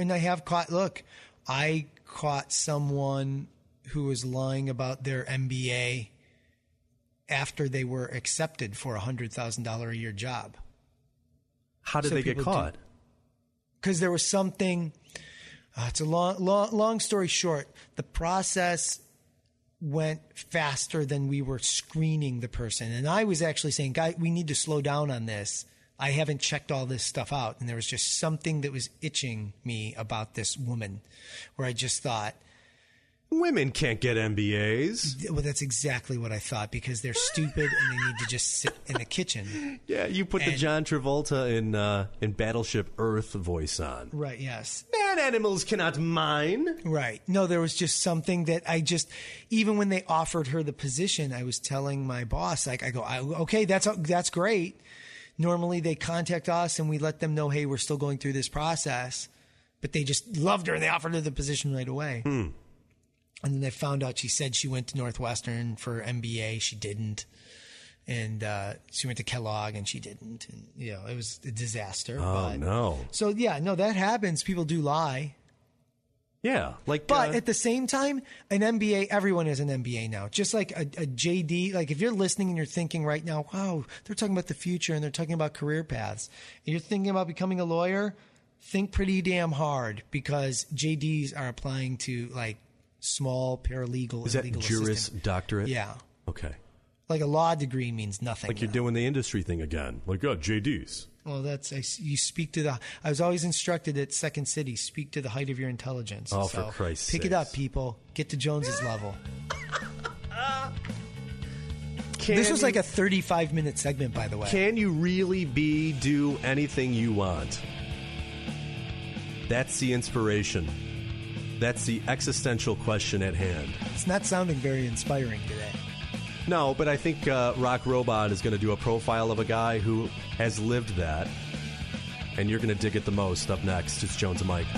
I caught someone who was lying about their MBA after they were accepted for a $100,000 a year job. How did they get caught? Because there was something. It's a long story short. The process went faster than we were screening the person, and I was actually saying, "Guy, we need to slow down on this. I haven't checked all this stuff out." And there was just something that was itching me about this woman, where I just thought, women can't get MBAs. Well, that's exactly what I thought, because they're stupid and they need to just sit in the kitchen. Yeah, you put the John Travolta in Battleship Earth voice on. Right, yes. Man, animals cannot mine. Right. No, there was just something that even when they offered her the position, I was telling my boss, okay, that's great. Normally they contact us and we let them know, hey, we're still going through this process. But they just loved her and they offered her the position right away. And then they found out she said she went to Northwestern for MBA. She didn't. And she went to Kellogg and she didn't. And, it was a disaster. No. So, that happens. People do lie. Yeah. But at the same time, an MBA, everyone has an MBA now. Just like a JD. Like if you're listening and you're thinking right now, wow, they're talking about the future and they're talking about career paths. And you're thinking about becoming a lawyer, think pretty damn hard, because JDs are applying to like small paralegal. Is that legal Juris assistant. Doctorate? Yeah. Okay. Like a law degree means nothing. Like you're doing the industry thing again. Like, JDs. Well, you speak to I was always instructed at Second City, speak to the height of your intelligence. Oh, so for Christ's sake. Pick it up, people. Get to Jones's level. This was like a 35-minute segment, by the way. Can you really do anything you want? That's the inspiration. That's the existential question at hand. It's not sounding very inspiring today. No, but I think Rock Robot is going to do a profile of a guy who has lived that, and you're going to dig it the most. Up next, it's Jones and Mike.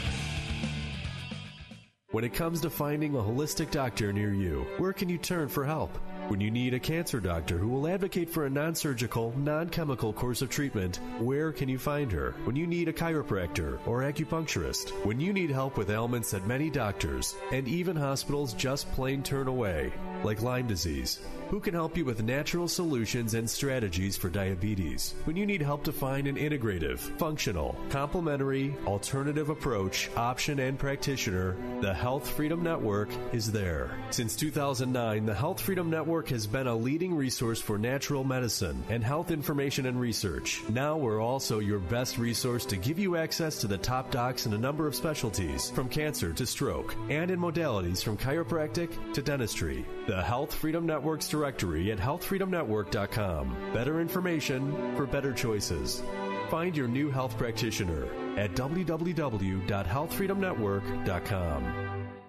When it comes to finding a holistic doctor near you, where can you turn for help? When you need a cancer doctor who will advocate for a non-surgical, non-chemical course of treatment, where can you find her? When you need a chiropractor or acupuncturist, when you need help with ailments that many doctors and even hospitals just plain turn away, like Lyme disease, who can help you with natural solutions and strategies for diabetes? When you need help to find an integrative, functional, complementary, alternative approach, option, and practitioner, the Health Freedom Network is there. Since 2009, the Health Freedom Network has been a leading resource for natural medicine and health information and research. Now we're also your best resource to give you access to the top docs in a number of specialties, from cancer to stroke, and in modalities from chiropractic to dentistry. The Health Freedom Network's directory at healthfreedomnetwork.com. Better information for better choices. Find your new health practitioner at www.healthfreedomnetwork.com.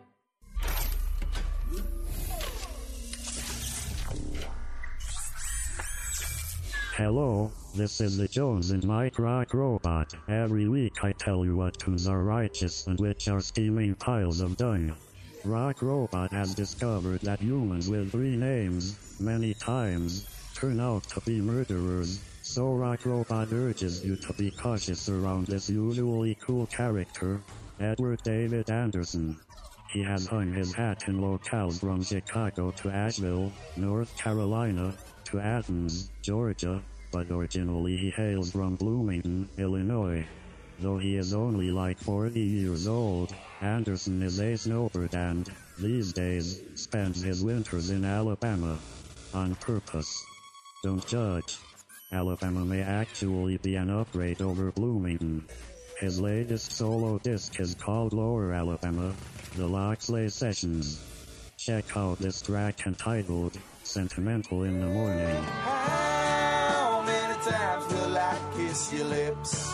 Hello, this is the Jones and Mike Rock Robot. Every week I tell you what tunes are righteous and which are steaming piles of dung. Rock Robot has discovered that humans with 3 names, many times, turn out to be murderers, so Rock Robot urges you to be cautious around this usually cool character, Edward David Anderson. He has hung his hat in locales from Chicago to Asheville, North Carolina, to Athens, Georgia, but originally he hails from Bloomington, Illinois. Though he is only like 40 years old, Anderson is a snowbird and, these days, spends his winters in Alabama. On purpose. Don't judge. Alabama may actually be an upgrade over Bloomington. His latest solo disc is called Lower Alabama, The Loxley Sessions. Check out this track entitled Sentimental in the Morning. How many times will I kiss your lips?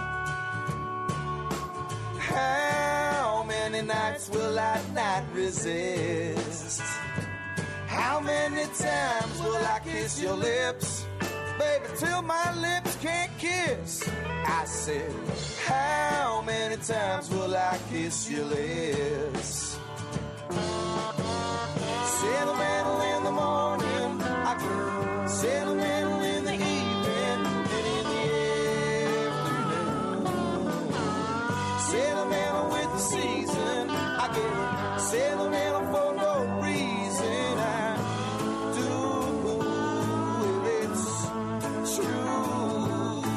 How many nights will I not resist? How many times will I kiss your lips? Baby, till my lips can't kiss. I said, how many times will I kiss your lips? Sentimental in the morning, I can sentimental in the evening and in the afternoon. Sentimental with the season, I get sentimental for no reason. I do, it's true.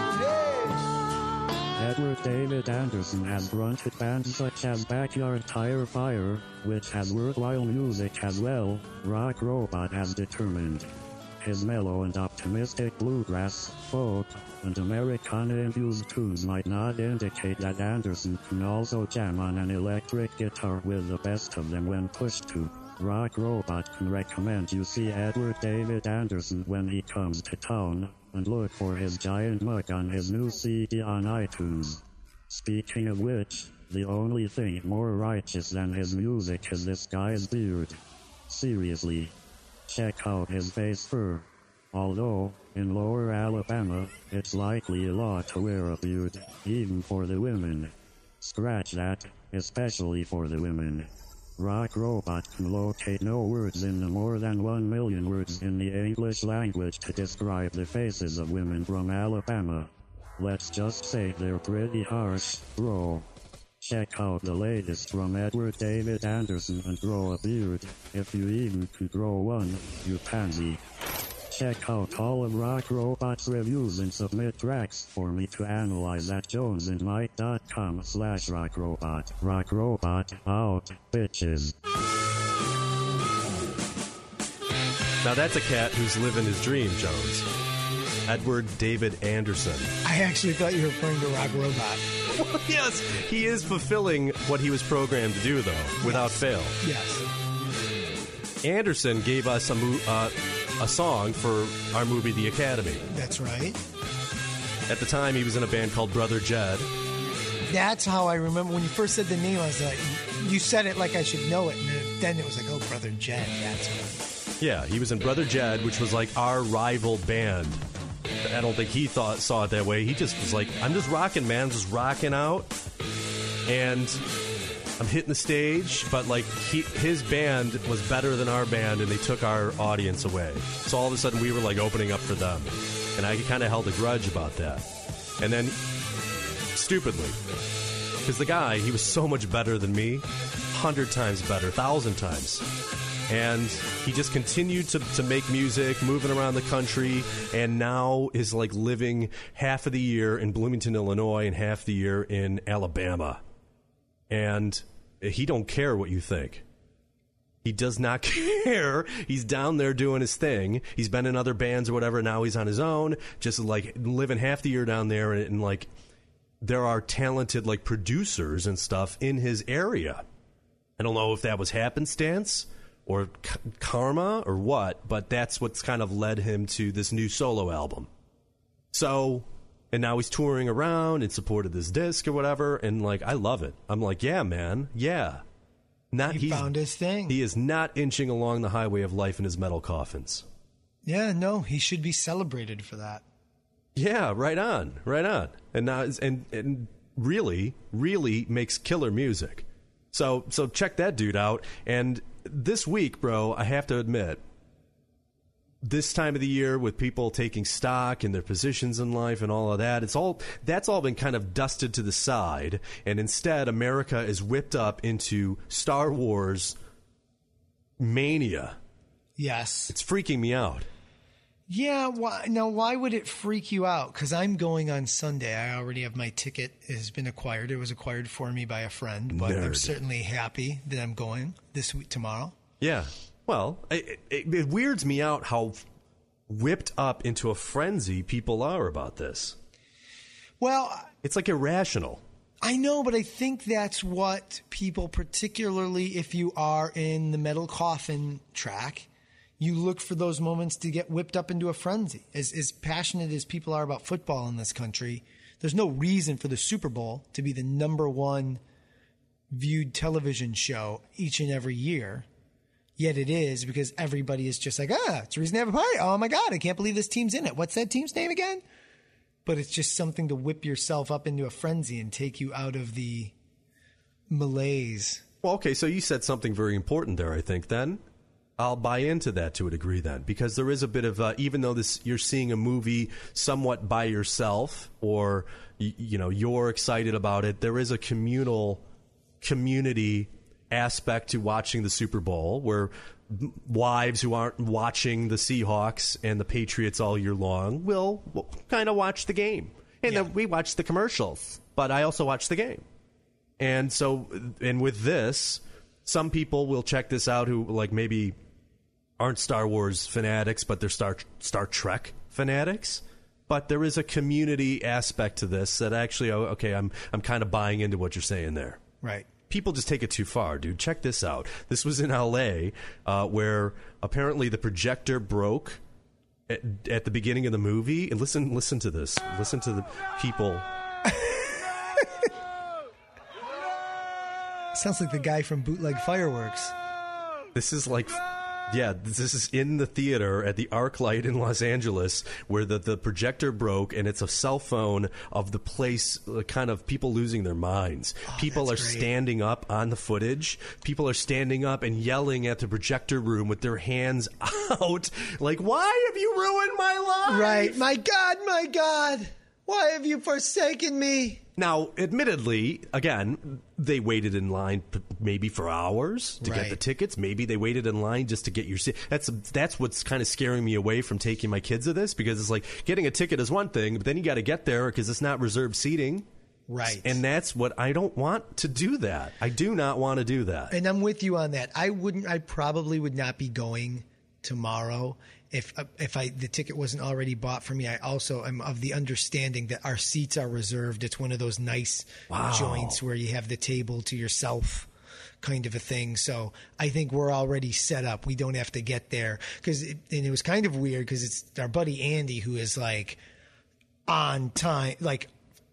Yeah. Edward David Anderson has fronted bands such as Backyard Tire Fire, which has worthwhile music as well, Rock Robot has determined. His mellow and optimistic bluegrass, folk, and Americana-infused tunes might not indicate that Anderson can also jam on an electric guitar with the best of them when pushed to. Rock Robot can recommend you see Edward David Anderson when he comes to town, and look for his giant mug on his new CD on iTunes. Speaking of which, the only thing more righteous than his music is this guy's beard. Seriously. Check out his face fur. Although, in Lower Alabama, it's likely a law to wear a beard, even for the women. Scratch that, especially for the women. Rock Robot can locate no words in the more than 1 million words in the English language to describe the faces of women from Alabama. Let's just say they're pretty harsh, bro. Check out the latest from Edward David Anderson and grow a beard, if you even can grow one, you pansy. Check out all of Rock Robot's reviews and submit tracks for me to analyze at jonesandmike.com/rockrobot. Rock Robot out, bitches. Now that's a cat who's living his dream, Jones. Edward David Anderson. I actually thought you were referring to Rock Robot. Well, yes, he is fulfilling what he was programmed to do, though, without fail. Yes. Anderson gave us a song for our movie, The Academy. That's right. At the time, he was in a band called Brother Jed. That's how I remember when you first said the name. I was like, you said it like I should know it, and then it was like, oh, Brother Jed. That's what. Yeah, he was in Brother Jed, which was like our rival band. I don't think he saw it that way. He just was like, I'm just rocking, man, just rocking out, and I'm hitting the stage. But like his band was better than our band, and they took our audience away. So all of a sudden, we were like opening up for them, and I kind of held a grudge about that. And then, stupidly, because the guy, he was so much better than me, 100 times better, 1,000 times. And he just continued to make music, moving around the country, and now is like living half of the year in Bloomington, Illinois, and half the year in Alabama. And he don't care what you think. He does not care. He's down there doing his thing. He's been in other bands or whatever. Now he's on his own, just like living half the year down there. And like, there are talented like producers and stuff in his area. I don't know if that was happenstance or karma or what, but that's what's kind of led him to this new solo album. So, and now he's touring around in support of this disc or whatever, and like, I love it. I'm like, yeah, man, yeah. He found his thing. He is not inching along the highway of life in his metal coffins. Yeah, no, he should be celebrated for that. Yeah, right on. And now, and really, really makes killer music. So check that dude out. And this week, bro, I have to admit, this time of the year with people taking stock in their positions in life and all of that, that's all been kind of dusted to the side. And instead, America is whipped up into Star Wars mania. Yes. It's freaking me out. Yeah, why would it freak you out? Because I'm going on Sunday. I already have my ticket. It has been acquired. It was acquired for me by a friend, but I'm certainly happy that I'm going this week, tomorrow. Yeah. Well, it weirds me out how whipped up into a frenzy people are about this. Well, it's like irrational. I know, but I think that's what people, particularly if you are in the metal coffin track, you look for those moments to get whipped up into a frenzy. As passionate as people are about football in this country, there's no reason for the Super Bowl to be the number one viewed television show each and every year. Yet it is, because everybody is just like, it's a reason to have a party. Oh, my God, I can't believe this team's in it. What's that team's name again? But it's just something to whip yourself up into a frenzy and take you out of the malaise. Well, okay, so you said something very important there, I think, then. I'll buy into that to a degree then, because there is a bit of, even though you're seeing a movie somewhat by yourself, or, you're excited about it, there is a community aspect to watching the Super Bowl, where wives who aren't watching the Seahawks and the Patriots all year long will kind of watch the game. And then we watch the commercials, but I also watch the game. And so, and with this, some people will check this out who like maybe aren't Star Wars fanatics, but they're Star Trek fanatics. But there is a community aspect to this that actually, okay, I'm kind of buying into what you're saying there. Right. People just take it too far, dude. Check this out. This was in L.A., where apparently the projector broke at the beginning of the movie. And listen to this. Listen to the people. Sounds like the guy from Bootleg Fireworks. This is like... Yeah, this is in the theater at the ArcLight in Los Angeles, where the projector broke, and it's a cell phone of the place, kind of people losing their minds. People are standing up on the footage. People are standing up and yelling at the projector room with their hands out, like, why have you ruined my life? Right. My God, why have you forsaken me? Now, admittedly, again, they waited in line maybe for hours to get the tickets. Maybe they waited in line just to get your seat. That's what's kind of scaring me away from taking my kids to this, because it's like getting a ticket is one thing, but then you got to get there because it's not reserved seating. Right. And that's what I don't want to do that. I do not want to do that. And I'm with you on that. I probably would not be going tomorrow if the ticket wasn't already bought for me. I also am of the understanding that our seats are reserved. It's one of those nice joints where you have the table to yourself kind of a thing. So I think we're already set up. We don't have to get there. And it was kind of weird because it's our buddy Andy who is like on time, like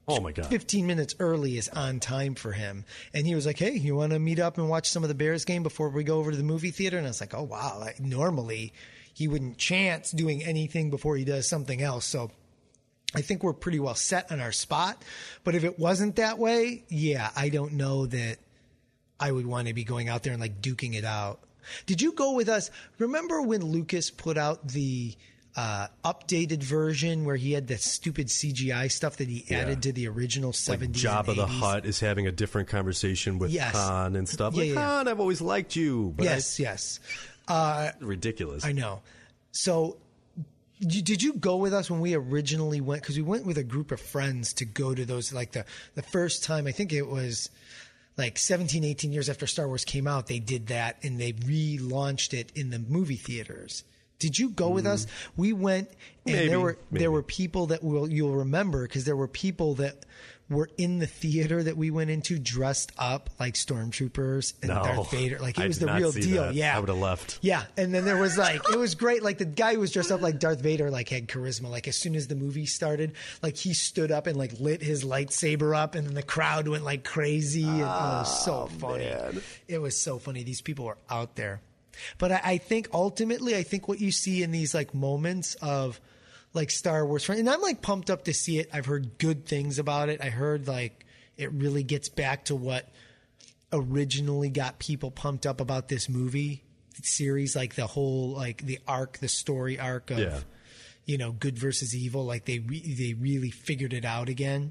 Oh my God. 15 minutes early is on time for him. And he was like, hey, you want to meet up and watch some of the Bears game before we go over to the movie theater? And I was like, oh, wow. Like, normally he wouldn't chance doing anything before he does something else. So I think we're pretty well set on our spot. But if it wasn't that way, yeah, I don't know that I would want to be going out there and like duking it out. Did you go with us? Remember when Lucas put out the updated version where he had the stupid CGI stuff that he added to the original 70s like Jabba and 80s? the Hutt is having a different conversation with Khan and stuff. Like, Khan, I've always liked you. But yes. Ridiculous. I know. So did you go with us when we originally went? Because we went with a group of friends to go to those, like the first time, I think it was like 17, 18 years after Star Wars came out, they did that and they relaunched it in the movie theaters. Did you go with us? We went, and there were people that you'll remember, because there were people that were in the theater that we went into dressed up like stormtroopers and Darth Vader. Like, it was the real deal. That. Yeah, I would have left. Yeah, and then there was like, it was great. Like, the guy who was dressed up like Darth Vader like had charisma. Like, as soon as the movie started, like, he stood up and like lit his lightsaber up, and then the crowd went like crazy. And it was so funny. Man. It was so funny. These people were out there. But I think ultimately, I think what you see in these like moments of like Star Wars, and I'm like pumped up to see it. I've heard good things about it. I heard like it really gets back to what originally got people pumped up about this movie series, like the whole, like the story arc of, you know, good versus evil. Like they really figured it out again.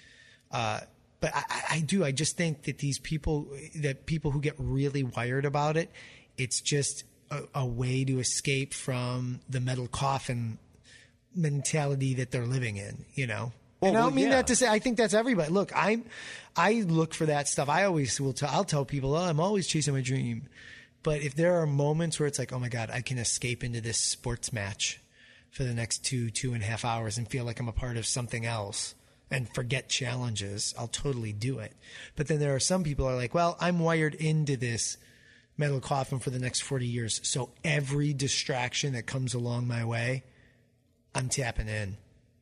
But I just think that people who get really wired about it, it's just a way to escape from the metal coffin mentality that they're living in, you know? Well, and I don't mean that to say, I think that's everybody. Look, I look for that stuff. I always I'll tell people, I'm always chasing my dream. But if there are moments where it's like, oh my God, I can escape into this sports match for the next 2.5 hours and feel like I'm a part of something else and forget challenges, I'll totally do it. But then there are some people who are like, well, I'm wired into this metal coffin for the next 40 years. So every distraction that comes along my way, I'm tapping in.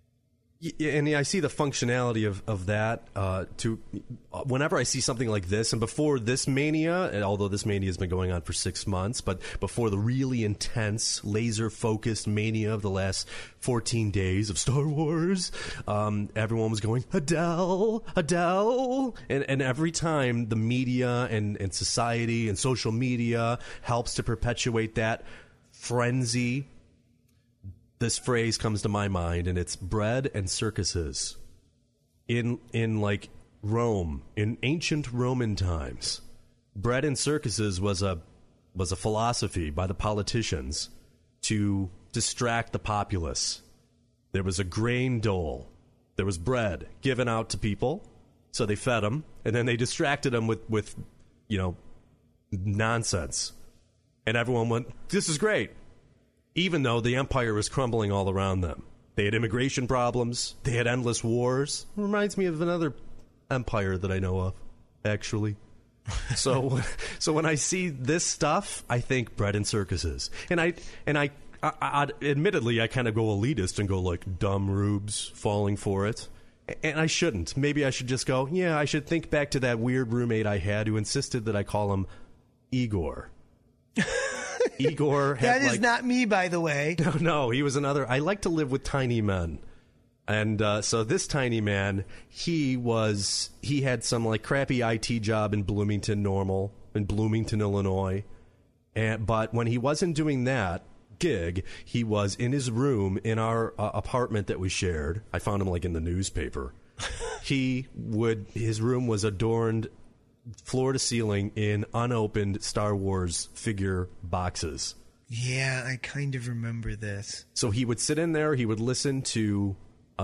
Yeah, and I see the functionality of that whenever I see something like this, and before this mania, and although this mania has been going on for 6 months, but before the really intense, laser-focused mania of the last 14 days of Star Wars, everyone was going, Adele, Adele, and every time the media and society and social media helps to perpetuate that frenzy, this phrase comes to my mind, and it's bread and circuses. In like Rome, in ancient Roman times, bread and circuses was a philosophy by the politicians to distract the populace. There was a grain dole. There was bread given out to people, so they fed them, and then they distracted them with nonsense. And everyone went, this is great. Even though the empire was crumbling all around them. They had immigration problems. They had endless wars. It reminds me of another empire that I know of, actually. So when I see this stuff, I think bread and circuses. And I admittedly, I kind of go elitist and go like dumb rubes falling for it. And I shouldn't. Maybe I should just go, yeah, I should think back to that weird roommate I had who insisted that I call him Igor. Igor had, that is not me, by the way. No, he was another. I like to live with tiny men. And so this tiny man, he had some like crappy IT job in Bloomington, Illinois. But when he wasn't doing that gig, he was in his room in our apartment that we shared. I found him like in the newspaper. His room was adorned floor to ceiling in unopened Star Wars figure boxes. Yeah, I kind of remember this. So he would sit in there, he would listen to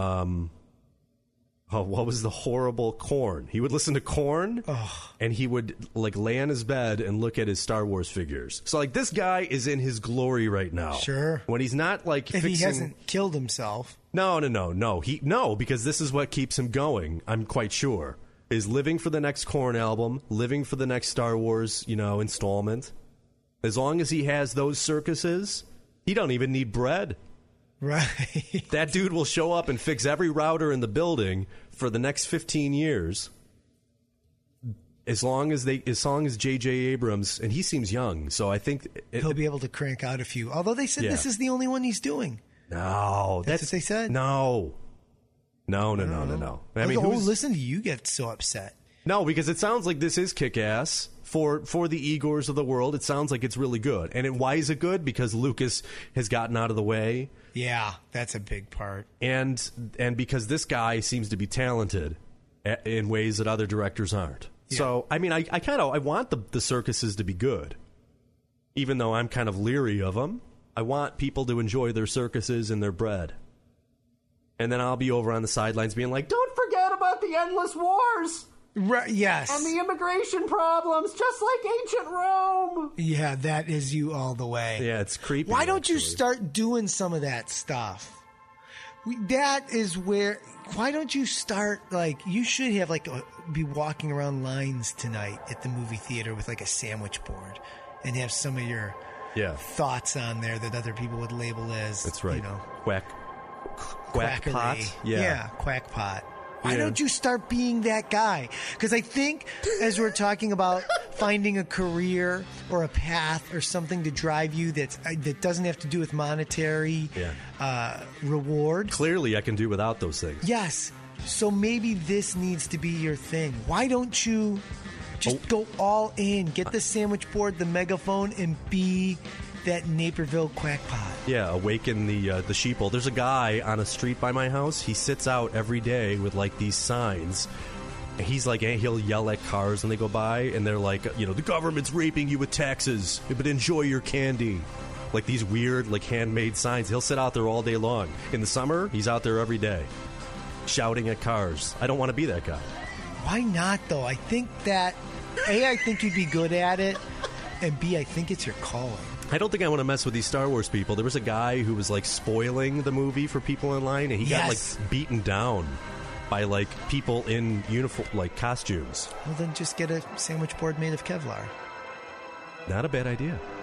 what was the horrible Korn? He would listen to Korn, and he would like lay on his bed and look at his Star Wars figures. So like this guy is in his glory right now. Sure. When he's not like if he hasn't killed himself. No, because this is what keeps him going, I'm quite sure. Is living for the next Korn album, living for the next Star Wars, installment. As long as he has those circuses, he don't even need bread. Right. That dude will show up and fix every router in the building for the next 15 years. As long as J.J. Abrams, and he seems young, so I think he'll be able to crank out a few. Although they said this is the only one he's doing. No, that's what they said. No. I mean, listen to you get so upset. No, because it sounds like this is kick-ass for the Igors of the world. It sounds like it's really good, and why is it good? Because Lucas has gotten out of the way. Yeah, that's a big part, and because this guy seems to be talented in ways that other directors aren't. Yeah. So, I mean, I want the circuses to be good, even though I'm kind of leery of them. I want people to enjoy their circuses and their bread. And then I'll be over on the sidelines being like, don't forget about the endless wars. Right, yes. And the immigration problems, just like ancient Rome. Yeah, that is you all the way. Yeah, it's creepy. Why don't you start doing some of that stuff? That is where... Why don't you start, like, you should have, like, be walking around lines tonight at the movie theater with, like, a sandwich board and have some of your thoughts on there that other people would label as, that's right. You know, quack pot. Yeah, quack pot. Why don't you start being that guy? Because I think as we're talking about finding a career or a path or something to drive you that doesn't have to do with monetary reward. Clearly, I can do without those things. Yes. So maybe this needs to be your thing. Why don't you just go all in, get the sandwich board, the megaphone, and be that Naperville quackpot? Yeah, awaken the sheeple. There's a guy on a street by my house. He sits out every day with like these signs. And he's like, he'll yell at cars when they go by, and they're like, the government's raping you with taxes, but enjoy your candy. Like these weird, like handmade signs. He'll sit out there all day long. In the summer, he's out there every day, shouting at cars. I don't want to be that guy. Why not, though? I think that I think you'd be good at it, and B, I think it's your calling. I don't think I want to mess with these Star Wars people. There was a guy who was like spoiling the movie for people in line, and he got like beaten down by like people in uniform, like costumes. Well, then just get a sandwich board made of Kevlar. Not a bad idea.